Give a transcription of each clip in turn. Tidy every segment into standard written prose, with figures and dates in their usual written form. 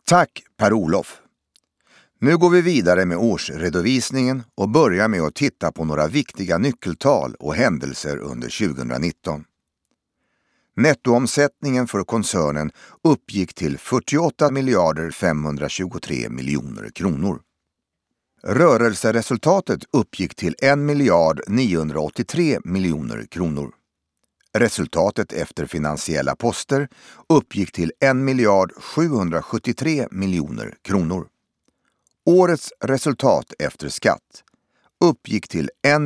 Tack Per-Olof. Nu går vi vidare med årsredovisningen och börjar med att titta på några viktiga nyckeltal och händelser under 2019. Nettoomsättningen för koncernen uppgick till 48 523 miljoner kronor. Rörelseresultatet uppgick till 1 983 miljoner kronor. Resultatet efter finansiella poster uppgick till 1 773 miljoner kronor. Årets resultat efter skatt uppgick till 1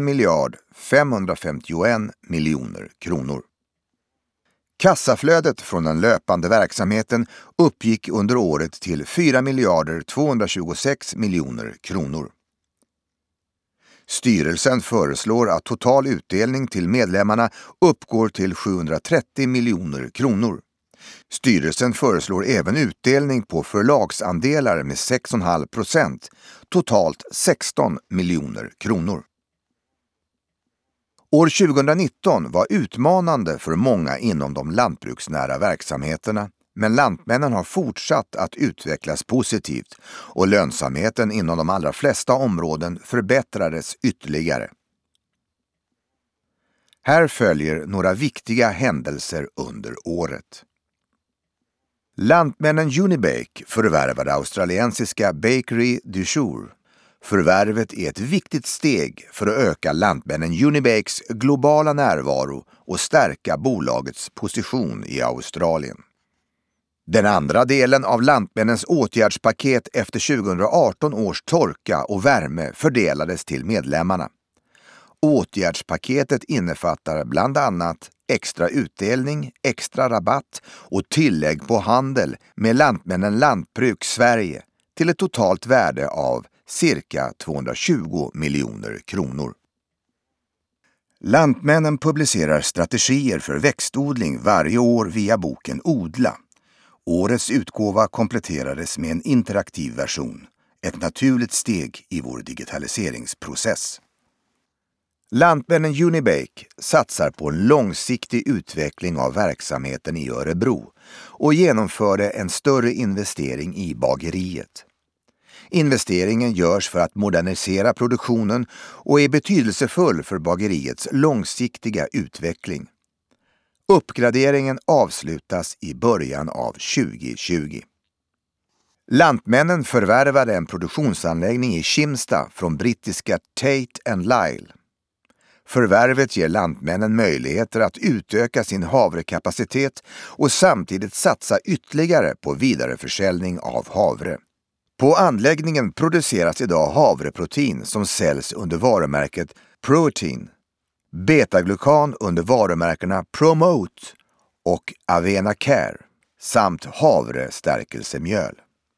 551 miljoner kronor. Kassaflödet från den löpande verksamheten uppgick under året till 4 226 miljoner kronor. Styrelsen föreslår att total utdelning till medlemmarna uppgår till 730 miljoner kronor. Styrelsen föreslår även utdelning på förlagsandelar med 6,5%, totalt 16 miljoner kronor. År 2019 var utmanande för många inom de lantbruksnära verksamheterna, men Lantmännen har fortsatt att utvecklas positivt och lönsamheten inom de allra flesta områden förbättrades ytterligare. Här följer några viktiga händelser under året. Lantmännen Unibake förvärvade australiensiska Bakery du Jour. Förvärvet är ett viktigt steg för att öka Lantmännen Unibakes globala närvaro och stärka bolagets position i Australien. Den andra delen av Lantmännens åtgärdspaket efter 2018 års torka och värme fördelades till medlemmarna. Åtgärdspaketet innefattar bland annat extra utdelning, extra rabatt och tillägg på handel med Lantmännen Lantbruk Sverige till ett totalt värde av cirka 220 miljoner kronor. Lantmännen publicerar strategier för växtodling varje år via boken Odla. Årets utgåva kompletterades med en interaktiv version, ett naturligt steg i vår digitaliseringsprocess. Lantmännen Unibake satsar på en långsiktig utveckling av verksamheten i Örebro och genomförde en större investering i bageriet. Investeringen görs för att modernisera produktionen och är betydelsefull för bageriets långsiktiga utveckling. Uppgraderingen avslutas i början av 2020. Lantmännen förvärvade en produktionsanläggning i Kimstad från brittiska Tate & Lyle. Förvärvet ger Lantmännen möjligheter att utöka sin havrekapacitet och samtidigt satsa ytterligare på vidareförsäljning av havre. På anläggningen produceras idag havreprotein som säljs under varumärket Protein, betaglukan under varumärkena Promote och Avena Care samt havrestärkelsemjöl.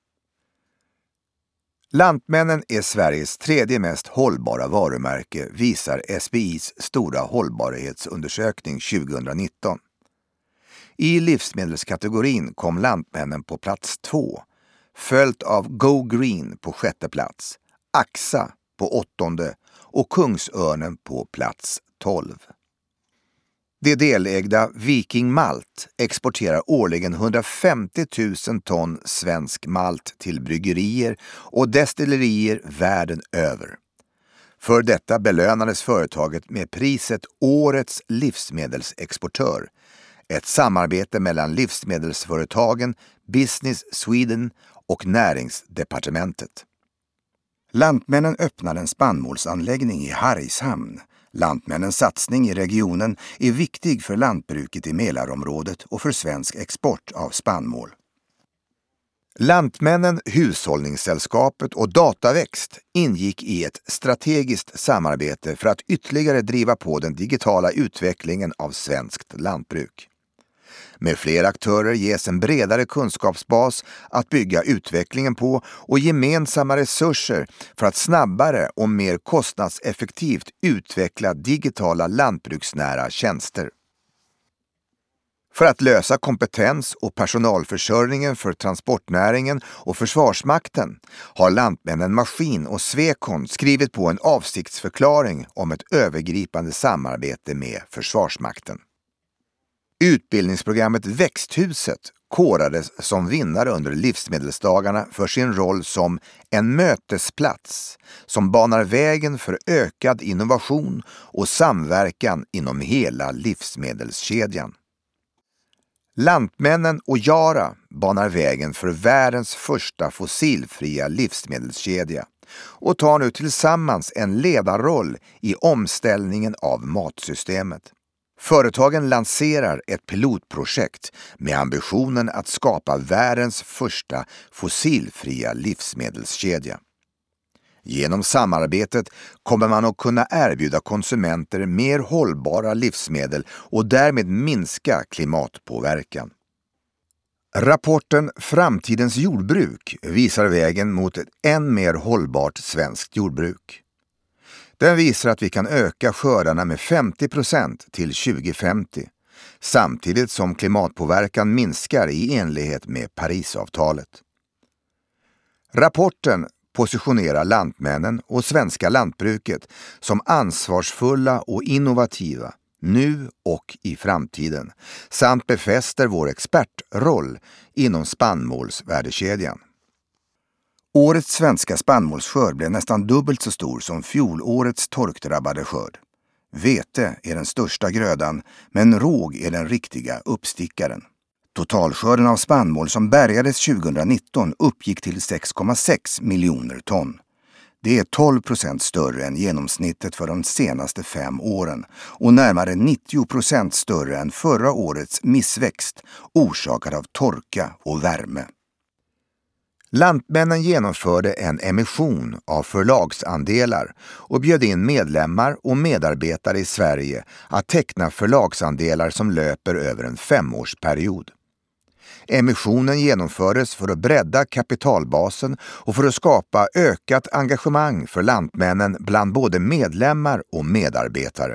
Lantmännen är Sveriges tredje mest hållbara varumärke, visar SBIs stora hållbarhetsundersökning 2019. I livsmedelskategorin kom Lantmännen på plats 2, följt av Go Green på 6:e plats, Axa på 8:e och Kungsörnen på plats 12. Det delägda Viking Malt exporterar årligen 150 000 ton svensk malt till bryggerier och destillerier världen över. För detta belönades företaget med priset Årets livsmedelsexportör, ett samarbete mellan livsmedelsföretagen, Business Sweden och Näringsdepartementet. Lantmännen öppnar en spannmålsanläggning i Hargshamn. Lantmännens satsning i regionen är viktig för lantbruket i Mälarområdet och för svensk export av spannmål. Lantmännen, Hushållningssällskapet och Dataväxt ingick i ett strategiskt samarbete för att ytterligare driva på den digitala utvecklingen av svenskt lantbruk. Med fler aktörer ges en bredare kunskapsbas att bygga utvecklingen på och gemensamma resurser för att snabbare och mer kostnadseffektivt utveckla digitala lantbruksnära tjänster. För att lösa kompetens- och personalförsörjningen för transportnäringen och Försvarsmakten har Lantmännen Maskin och Swecon skrivit på en avsiktsförklaring om ett övergripande samarbete med Försvarsmakten. Utbildningsprogrammet Växthuset korades som vinnare under livsmedelsdagarna för sin roll som en mötesplats som banar vägen för ökad innovation och samverkan inom hela livsmedelskedjan. Lantmännen och Yara banar vägen för världens första fossilfria livsmedelskedja och tar nu tillsammans en ledarroll i omställningen av matsystemet. Företagen lanserar ett pilotprojekt med ambitionen att skapa världens första fossilfria livsmedelskedja. Genom samarbetet kommer man att kunna erbjuda konsumenter mer hållbara livsmedel och därmed minska klimatpåverkan. Rapporten Framtidens jordbruk visar vägen mot ett än mer hållbart svenskt jordbruk. Den visar att vi kan öka skördarna med 50% till 2050, samtidigt som klimatpåverkan minskar i enlighet med Parisavtalet. Rapporten positionerar Lantmännen och svenska lantbruket som ansvarsfulla och innovativa nu och i framtiden, samt befäster vår expertroll inom spannmålsvärdekedjan. Årets svenska spannmålsskörd blev nästan dubbelt så stor som fjolårets torkdrabbade skörd. Vete är den största grödan, men råg är den riktiga uppstickaren. Totalskörden av spannmål som bärgades 2019 uppgick till 6,6 miljoner ton. Det är 12% större än genomsnittet för de senaste 5 åren och närmare 90% större än förra årets missväxt orsakad av torka och värme. Lantmännen genomförde en emission av förlagsandelar och bjöd in medlemmar och medarbetare i Sverige att teckna förlagsandelar som löper över en 5-årsperiod. Emissionen genomfördes för att bredda kapitalbasen och för att skapa ökat engagemang för Lantmännen bland både medlemmar och medarbetare.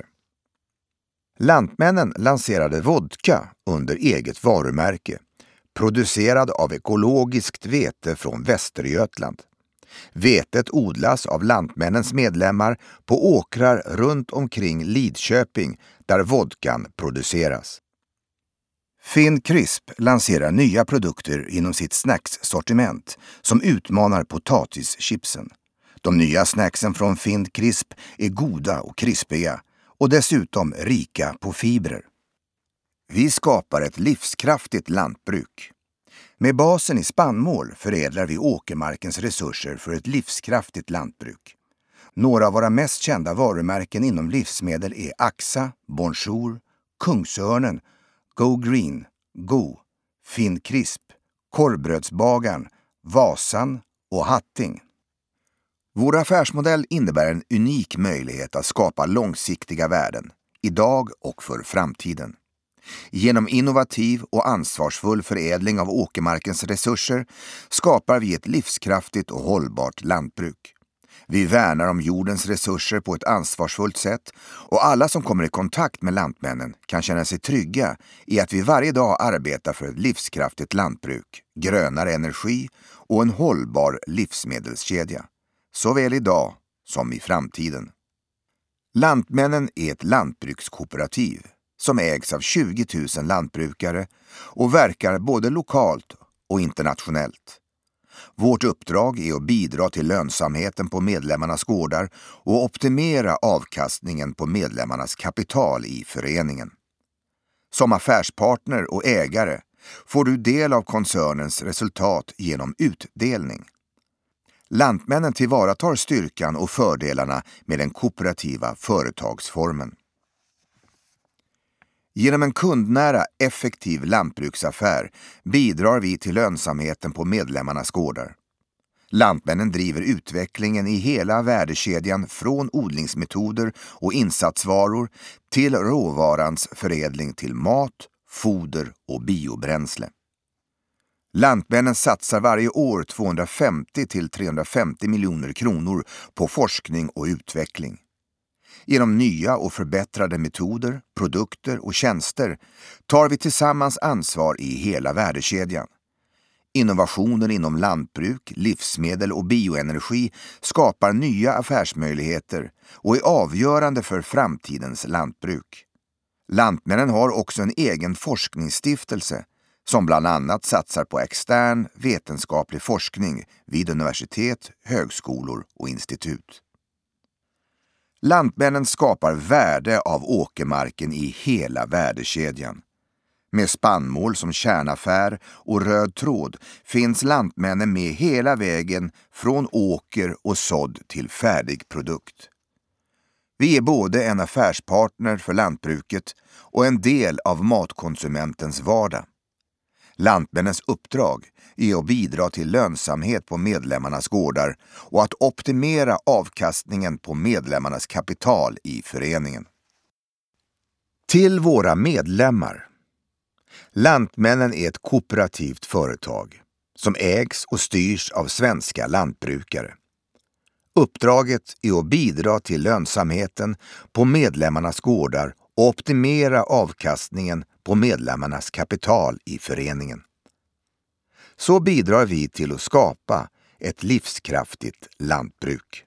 Lantmännen lanserade vodka under eget varumärke, producerad av ekologiskt vete från Västergötland. Vetet odlas av Lantmännens medlemmar på åkrar runt omkring Lidköping där vodkan produceras. Finn Crisp lanserar nya produkter inom sitt snackssortiment som utmanar potatischipsen. De nya snacksen från Finn Crisp är goda och krispiga och dessutom rika på fibrer. Vi skapar ett livskraftigt lantbruk. Med basen i spannmål förädlar vi åkermarkens resurser för ett livskraftigt lantbruk. Några av våra mest kända varumärken inom livsmedel är Axa, Bonjour, Kungsörnen, Go Green, Go, Finn Crisp, Korvbrödsbagaren, Vasan och Hatting. Vår affärsmodell innebär en unik möjlighet att skapa långsiktiga värden, idag och för framtiden. Genom innovativ och ansvarsfull förädling av åkermarkens resurser skapar vi ett livskraftigt och hållbart lantbruk. Vi värnar om jordens resurser på ett ansvarsfullt sätt och alla som kommer i kontakt med Lantmännen kan känna sig trygga i att vi varje dag arbetar för ett livskraftigt lantbruk, grönare energi och en hållbar livsmedelskedja, såväl idag som i framtiden. Lantmännen är ett lantbrukskooperativ som ägs av 20 000 lantbrukare och verkar både lokalt och internationellt. Vårt uppdrag är att bidra till lönsamheten på medlemmarnas gårdar och optimera avkastningen på medlemmarnas kapital i föreningen. Som affärspartner och ägare får du del av koncernens resultat genom utdelning. Lantmännen tillvaratar styrkan och fördelarna med den kooperativa företagsformen. Genom en kundnära, effektiv lantbruksaffär bidrar vi till lönsamheten på medlemmarnas gårdar. Lantmännen driver utvecklingen i hela värdekedjan från odlingsmetoder och insatsvaror till råvarans förädling till mat, foder och biobränsle. Lantmännen satsar varje år 250-350 miljoner kronor på forskning och utveckling. Genom nya och förbättrade metoder, produkter och tjänster tar vi tillsammans ansvar i hela värdekedjan. Innovationer inom lantbruk, livsmedel och bioenergi skapar nya affärsmöjligheter och är avgörande för framtidens lantbruk. Lantmännen har också en egen forskningsstiftelse, som bland annat satsar på extern vetenskaplig forskning vid universitet, högskolor och institut. Lantmännen skapar värde av åkermarken i hela värdekedjan. Med spannmål som kärnaffär och röd tråd finns Lantmännen med hela vägen från åker och sådd till färdig produkt. Vi är både en affärspartner för lantbruket och en del av matkonsumentens vardag. Lantmännens uppdrag är att bidra till lönsamhet på medlemmarnas gårdar och att optimera avkastningen på medlemmarnas kapital i föreningen. Till våra medlemmar. Lantmännen är ett kooperativt företag som ägs och styrs av svenska lantbrukare. Uppdraget är att bidra till lönsamheten på medlemmarnas gårdar och optimera avkastningen på medlemmarnas kapital i föreningen. Så bidrar vi till att skapa ett livskraftigt lantbruk.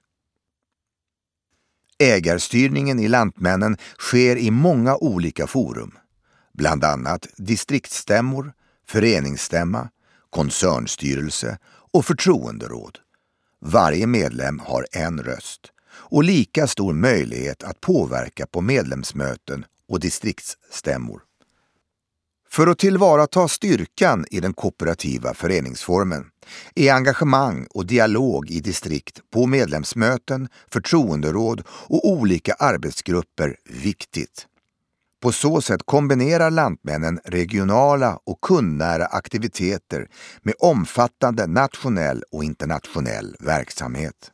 Ägarstyrningen i Lantmännen sker i många olika forum, bland annat distriktsstämmor, föreningsstämma, koncernstyrelse och förtroenderåd. Varje medlem har en röst och lika stor möjlighet att påverka på medlemsmöten och distriktsstämmor. För att tillvarata styrkan i den kooperativa föreningsformen är engagemang och dialog i distrikt på medlemsmöten, förtroenderåd och olika arbetsgrupper viktigt. På så sätt kombinerar Lantmännen regionala och kundnära aktiviteter med omfattande nationell och internationell verksamhet.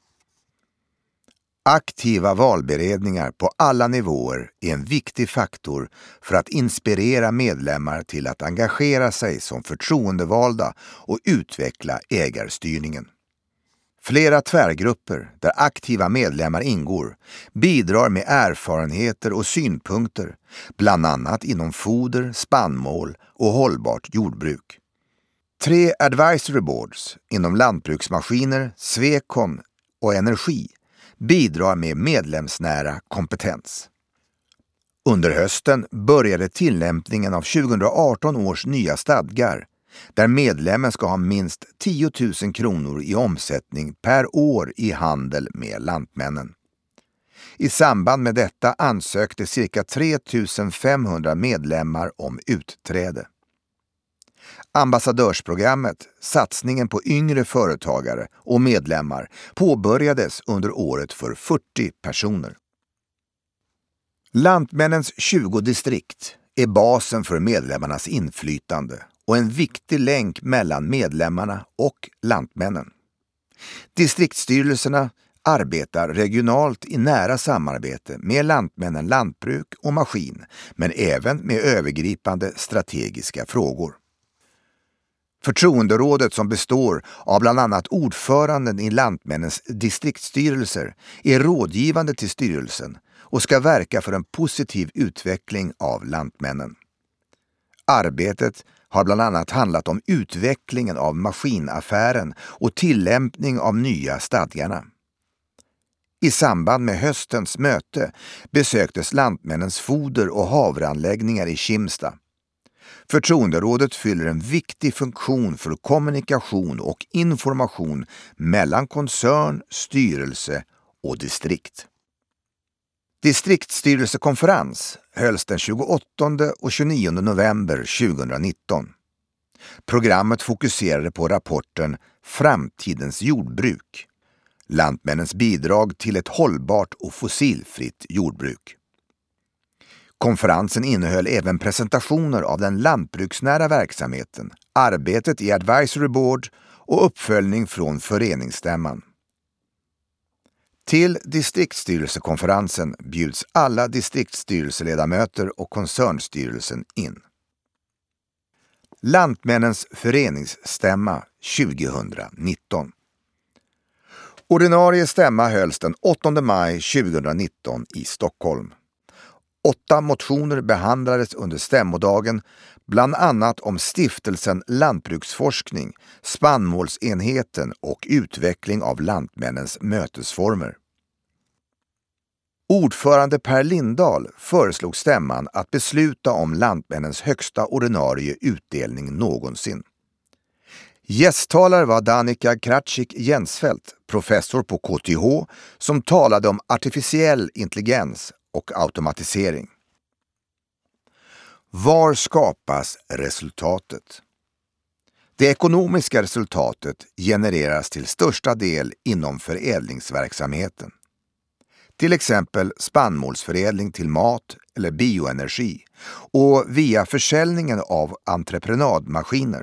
Aktiva valberedningar på alla nivåer är en viktig faktor för att inspirera medlemmar till att engagera sig som förtroendevalda och utveckla ägarstyrningen. Flera tvärgrupper där aktiva medlemmar ingår bidrar med erfarenheter och synpunkter, bland annat inom foder, spannmål och hållbart jordbruk. 3 advisory boards inom lantbruksmaskiner, Svekon och energi bidrar med medlemsnära kompetens. Under hösten började tillämpningen av 2018 års nya stadgar, där medlemmen ska ha minst 10 000 kronor i omsättning per år i handel med Lantmännen. I samband med detta ansökte cirka 3 500 medlemmar om utträde. Ambassadörsprogrammet, satsningen på yngre företagare och medlemmar, påbörjades under året för 40 personer. Lantmännens 20 distrikt är basen för medlemmarnas inflytande och en viktig länk mellan medlemmarna och Lantmännen. Distriktsstyrelserna arbetar regionalt i nära samarbete med Lantmännen lantbruk och maskin, men även med övergripande strategiska frågor. Förtroenderådet, som består av bland annat ordföranden i Lantmännens distriktsstyrelser, är rådgivande till styrelsen och ska verka för en positiv utveckling av Lantmännen. Arbetet har bland annat handlat om utvecklingen av maskinaffären och tillämpning av nya stadgarna. I samband med höstens möte besöktes Lantmännens foder- och havreanläggningar i Kimstad. Förtroenderådet fyller en viktig funktion för kommunikation och information mellan koncern, styrelse och distrikt. Distriktsstyrelsekonferens hölls den 28 och 29 november 2019. Programmet fokuserade på rapporten Framtidens jordbruk. Lantmännens bidrag till ett hållbart och fossilfritt jordbruk. Konferensen innehöll även presentationer av den lantbruksnära verksamheten, arbetet i advisory board och uppföljning från föreningsstämman. Till distriktsstyrelsekonferensen bjuds alla distriktsstyrelseledamöter och koncernstyrelsen in. Lantmännens föreningsstämma 2019. Ordinarie stämma hölls den 8 maj 2019 i Stockholm. 8 motioner behandlades under stämmodagen, bland annat om stiftelsen Lantbruksforskning, spannmålsenheten och utveckling av Lantmännens mötesformer. Ordförande Per Lindahl föreslog stämman att besluta om Lantmännens högsta ordinarie utdelning någonsin. Gästtalare var Danica Kraczyk-Jensfeldt, professor på KTH, som talade om artificiell intelligens och automatisering. Var skapas resultatet? Det ekonomiska resultatet genereras till största del inom förädlingsverksamheten. Till exempel spannmålsförädling till mat eller bioenergi och via försäljningen av entreprenadmaskiner.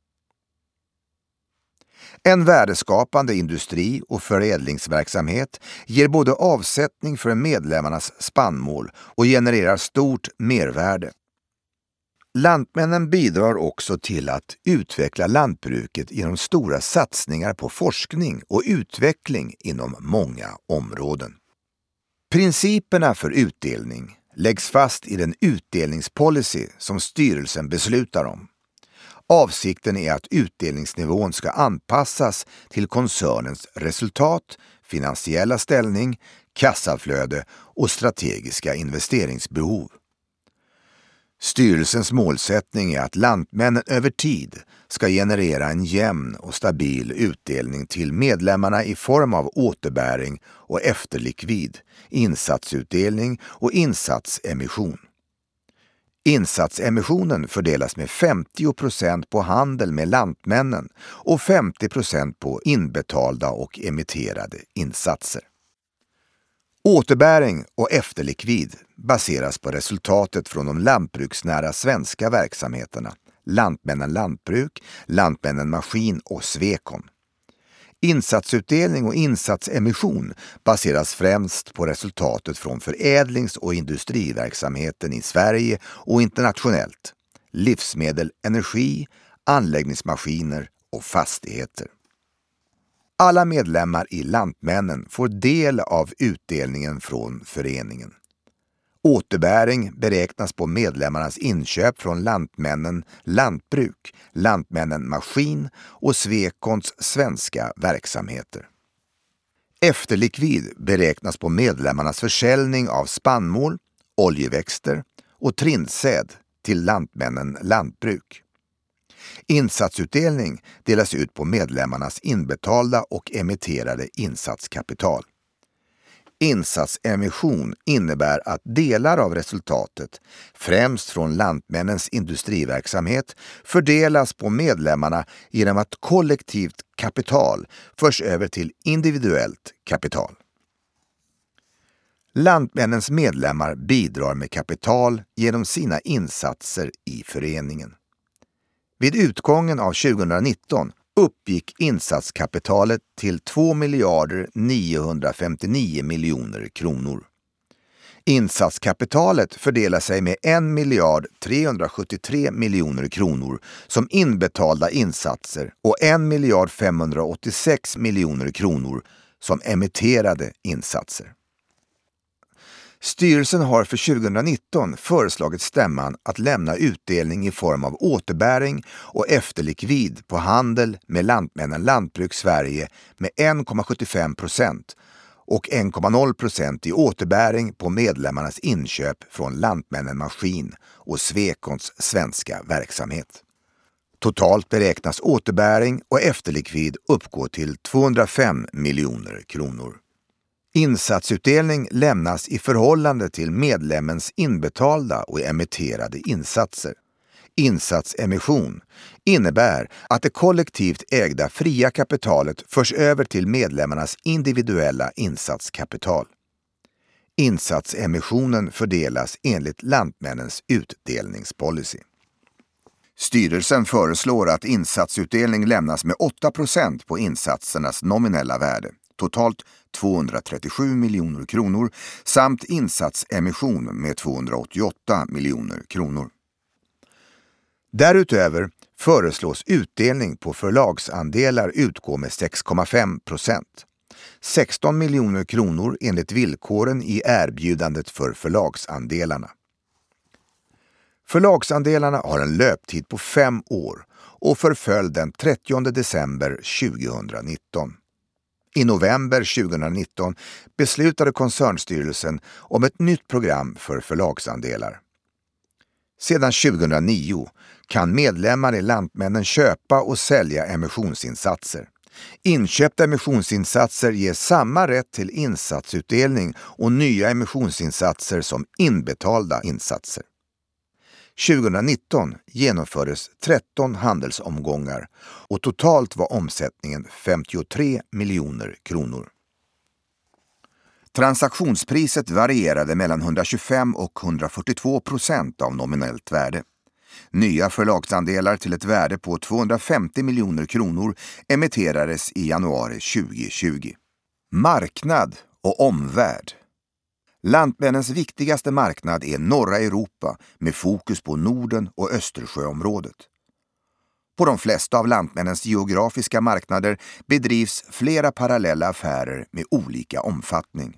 En värdeskapande industri och förädlingsverksamhet ger både avsättning för medlemmarnas spannmål och genererar stort mervärde. Lantmännen bidrar också till att utveckla lantbruket genom stora satsningar på forskning och utveckling inom många områden. Principerna för utdelning läggs fast i den utdelningspolicy som styrelsen beslutar om. Avsikten är att utdelningsnivån ska anpassas till koncernens resultat, finansiella ställning, kassaflöde och strategiska investeringsbehov. Styrelsens målsättning är att Lantmännen över tid ska generera en jämn och stabil utdelning till medlemmarna i form av återbäring och efterlikvid, insatsutdelning och insatsemission. Insatsemissionen fördelas med 50% på handel med Lantmännen och 50% på inbetalda och emitterade insatser. Återbäring och efterlikvid baseras på resultatet från de lantbruksnära svenska verksamheterna, Lantmännen Lantbruk, Lantmännen Maskin och Svekon. Insatsutdelning och insatsemission baseras främst på resultatet från förädlings- och industriverksamheten i Sverige och internationellt, livsmedel, energi, anläggningsmaskiner och fastigheter. Alla medlemmar i Lantmännen får del av utdelningen från föreningen. Återbäring beräknas på medlemmarnas inköp från Lantmännen Lantbruk, Lantmännen Maskin och Svekons svenska verksamheter. Efterlikvid beräknas på medlemmarnas försäljning av spannmål, oljeväxter och trindsäd till Lantmännen Lantbruk. Insatsutdelning delas ut på medlemmarnas inbetalda och emitterade insatskapital. Insatsemission innebär att delar av resultatet, främst från Lantmännens industriverksamhet, fördelas på medlemmarna genom att kollektivt kapital förs över till individuellt kapital. Lantmännens medlemmar bidrar med kapital genom sina insatser i föreningen. Vid utgången av 2019 uppgick insatskapitalet till 2 959 miljoner kronor. Insatskapitalet fördelar sig med 1 373 miljoner kronor som inbetalda insatser och 1 586 miljoner kronor som emitterade insatser. Styrelsen har för 2019 föreslagit stämman att lämna utdelning i form av återbäring och efterlikvid på handel med Lantmännen Lantbruk Sverige med 1,75% och 1,0% i återbäring på medlemmarnas inköp från Lantmännen Maskin och Svekons svenska verksamhet. Totalt beräknas återbäring och efterlikvid uppgå till 205 miljoner kronor. Insatsutdelning lämnas i förhållande till medlemmens inbetalda och emitterade insatser. Insatsemission innebär att det kollektivt ägda fria kapitalet förs över till medlemmarnas individuella insatskapital. Insatsemissionen fördelas enligt Lantmännens utdelningspolicy. Styrelsen föreslår att insatsutdelning lämnas med 8% på insatsernas nominella värde, totalt 237 miljoner kronor, samt insatsemission med 288 miljoner kronor. Därutöver föreslås utdelning på förlagsandelar utgå med 6,5%. 16 miljoner kronor enligt villkoren i erbjudandet för förlagsandelarna. Förlagsandelarna har en löptid på 5 år och förföll den 30 december 2019. I november 2019 beslutade koncernstyrelsen om ett nytt program för förlagsandelar. Sedan 2009 kan medlemmar i Lantmännen köpa och sälja emissionsinsatser. Inköpta emissionsinsatser ger samma rätt till insatsutdelning och nya emissionsinsatser som inbetalda insatser. 2019 genomfördes 13 handelsomgångar och totalt var omsättningen 53 miljoner kronor. Transaktionspriset varierade mellan 125 och 142% av nominellt värde. Nya förlagsandelar till ett värde på 250 miljoner kronor emitterades i januari 2020. Marknad och omvärld. Lantmännens viktigaste marknad är norra Europa med fokus på Norden och Östersjöområdet. På de flesta av Lantmännens geografiska marknader bedrivs flera parallella affärer med olika omfattning.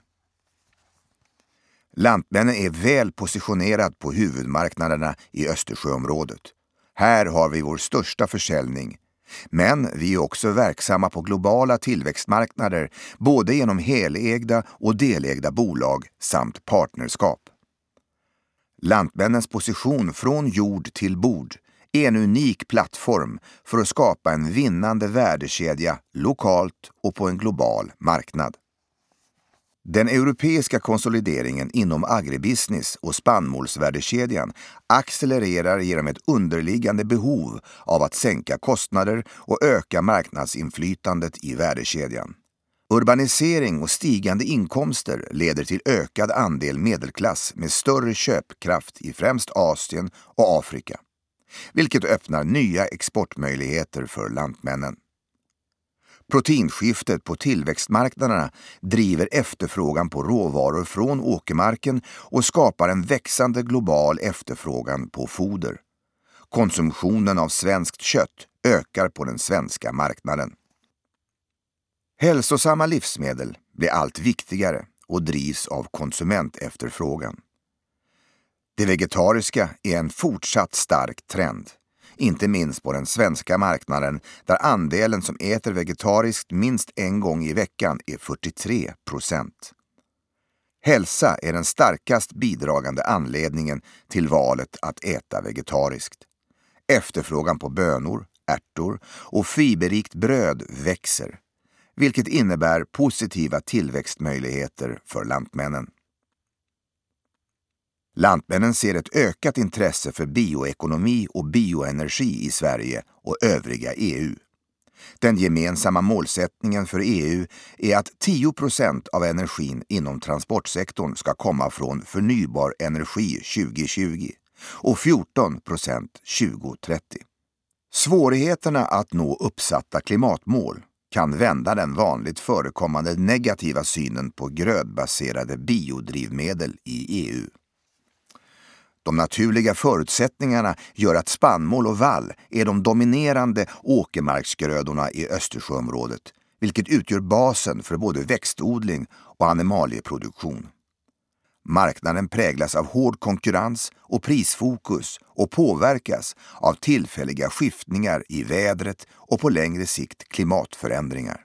Lantmännen är väl positionerad på huvudmarknaderna i Östersjöområdet. Här har vi vår största försäljning. Men vi är också verksamma på globala tillväxtmarknader både genom helägda och delägda bolag samt partnerskap. Lantmännens position från jord till bord är en unik plattform för att skapa en vinnande värdekedja lokalt och på en global marknad. Den europeiska konsolideringen inom agribusiness och spannmålsvärdekedjan accelererar genom ett underliggande behov av att sänka kostnader och öka marknadsinflytandet i värdekedjan. Urbanisering och stigande inkomster leder till ökad andel medelklass med större köpkraft i främst Asien och Afrika, vilket öppnar nya exportmöjligheter för Lantmännen. Proteinskiftet på tillväxtmarknaderna driver efterfrågan på råvaror från åkermarken och skapar en växande global efterfrågan på foder. Konsumtionen av svenskt kött ökar på den svenska marknaden. Hälsosamma livsmedel blir allt viktigare och drivs av konsumentefterfrågan. Det vegetariska är en fortsatt stark trend. Inte minst på den svenska marknaden där andelen som äter vegetariskt minst en gång i veckan är 43%. Hälsa är den starkast bidragande anledningen till valet att äta vegetariskt. Efterfrågan på bönor, ärtor och fiberrikt bröd växer, vilket innebär positiva tillväxtmöjligheter för Lantmännen. Lantmännen ser ett ökat intresse för bioekonomi och bioenergi i Sverige och övriga EU. Den gemensamma målsättningen för EU är att 10% av energin inom transportsektorn ska komma från förnybar energi 2020 och 14% 2030. Svårigheterna att nå uppsatta klimatmål kan vända den vanligt förekommande negativa synen på grödbaserade biodrivmedel i EU. De naturliga förutsättningarna gör att spannmål och vall är de dominerande åkermarksgrödorna i Östersjöområdet, vilket utgör basen för både växtodling och animalieproduktion. Marknaden präglas av hård konkurrens och prisfokus och påverkas av tillfälliga skiftningar i vädret och på längre sikt klimatförändringar.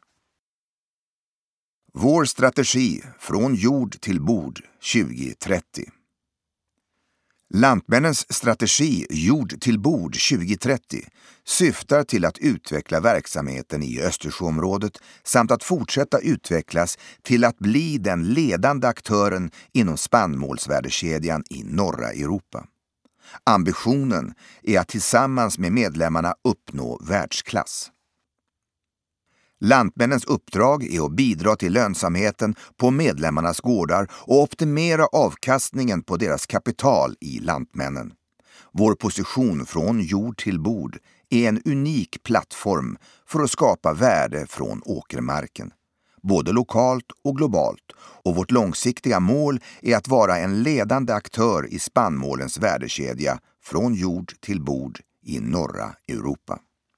Vår strategi från jord till bord 2030. Lantmännens strategi Jord till bord 2030 syftar till att utveckla verksamheten i Östersjöområdet samt att fortsätta utvecklas till att bli den ledande aktören inom spannmålsvärdekedjan i norra Europa. Ambitionen är att tillsammans med medlemmarna uppnå världsklass. Lantmännens uppdrag är att bidra till lönsamheten på medlemmarnas gårdar och optimera avkastningen på deras kapital i Lantmännen. Vår position från jord till bord är en unik plattform för att skapa värde från åkermarken, både lokalt och globalt, och vårt långsiktiga mål är att vara en ledande aktör i spannmålens värdekedja från jord till bord i norra Europa.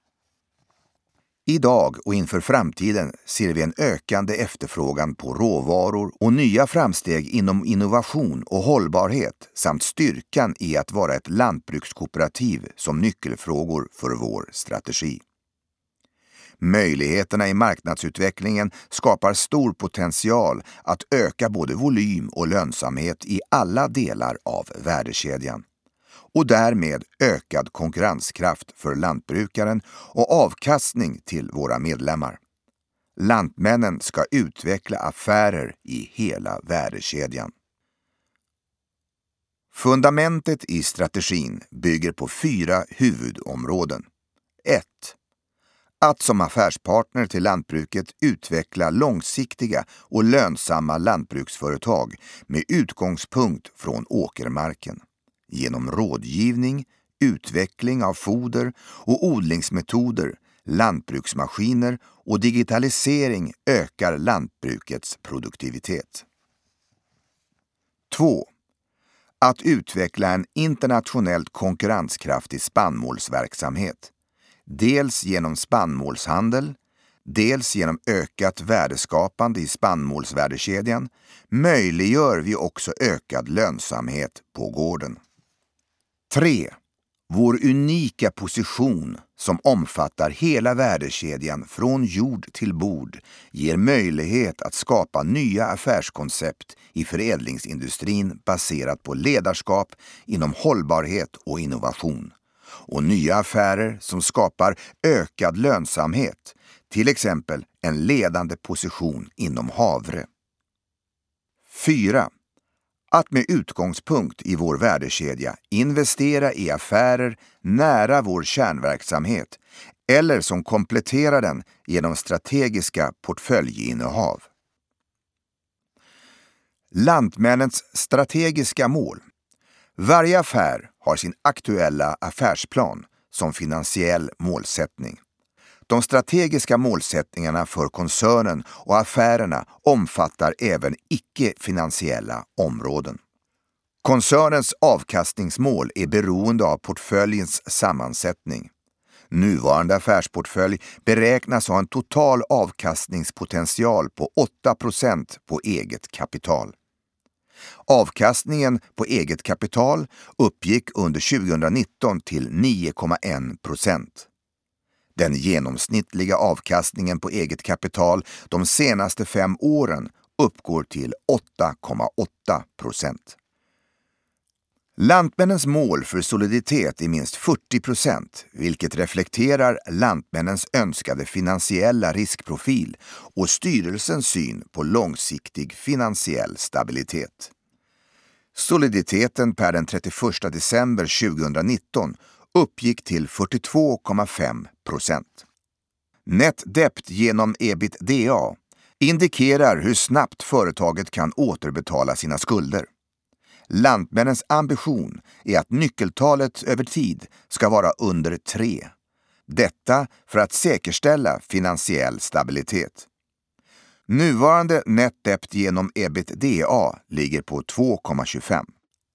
Idag och inför framtiden ser vi en ökande efterfrågan på råvaror och nya framsteg inom innovation och hållbarhet samt styrkan i att vara ett lantbrukskooperativ som nyckelfrågor för vår strategi. Möjligheterna i marknadsutvecklingen skapar stor potential att öka både volym och lönsamhet i alla delar av värdekedjan och därmed ökad konkurrenskraft för lantbrukaren och avkastning till våra medlemmar. Lantmännen ska utveckla affärer i hela värdekedjan. Fundamentet i strategin bygger på 4 huvudområden. 1. Att som affärspartner till lantbruket utveckla långsiktiga och lönsamma lantbruksföretag med utgångspunkt från åkermarken. Genom rådgivning, utveckling av foder och odlingsmetoder, lantbruksmaskiner och digitalisering ökar lantbrukets produktivitet. 2. Att utveckla en internationellt konkurrenskraftig spannmålsverksamhet. Dels genom spannmålshandel, dels genom ökat värdeskapande i spannmålsvärdekedjan möjliggör vi också ökad lönsamhet på gården. 3. Vår unika position som omfattar hela värdekedjan från jord till bord ger möjlighet att skapa nya affärskoncept i förädlingsindustrin baserat på ledarskap inom hållbarhet och innovation. Och nya affärer som skapar ökad lönsamhet, till exempel en ledande position inom havre. 4. Att med utgångspunkt i vår värdekedja investera i affärer nära vår kärnverksamhet eller som kompletterar den genom strategiska portföljinnehav. Lantmännens strategiska mål. Varje affär har sin aktuella affärsplan som finansiell målsättning. De strategiska målsättningarna för koncernen och affärerna omfattar även icke-finansiella områden. Koncernens avkastningsmål är beroende av portföljens sammansättning. Nuvarande affärsportfölj beräknas ha en total avkastningspotential på 8% på eget kapital. Avkastningen på eget kapital uppgick under 2019 till 9,1%. Den genomsnittliga avkastningen på eget kapital de senaste 5 åren uppgår till 8,8%. Lantmännens mål för soliditet är minst 40%, vilket reflekterar lantmännens önskade finansiella riskprofil och styrelsens syn på långsiktig finansiell stabilitet. Soliditeten per den 31 december 2019 uppgick till 42,5%. Net debt genom EBITDA indikerar hur snabbt företaget kan återbetala sina skulder. Lantmännens ambition är att nyckeltalet över tid ska vara under 3. Detta för att säkerställa finansiell stabilitet. Nuvarande net debt genom EBITDA ligger på 2,25.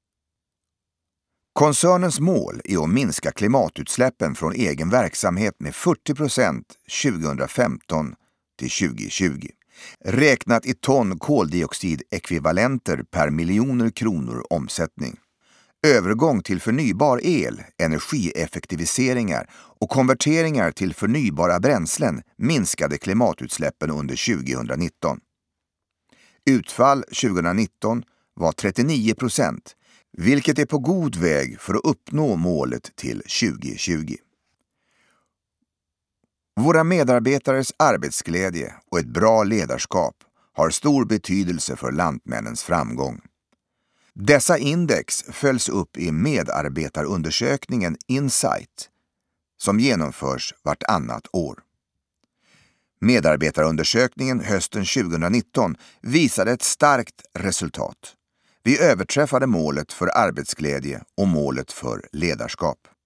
Koncernens mål är att minska klimatutsläppen från egen verksamhet med 40% 2015 till 2020. Räknat i ton koldioxidekvivalenter per miljoner kronor omsättning. Övergång till förnybar el, energieffektiviseringar och konverteringar till förnybara bränslen minskade klimatutsläppen under 2019. Utfall 2019 var 39%, vilket är på god väg för att uppnå målet till 2020. Våra medarbetares arbetsglädje och ett bra ledarskap har stor betydelse för lantmännens framgång. Dessa index följs upp i medarbetarundersökningen Insight, som genomförs vartannat år. Medarbetarundersökningen hösten 2019 visade ett starkt resultat. Vi överträffade målet för arbetsglädje och målet för ledarskap.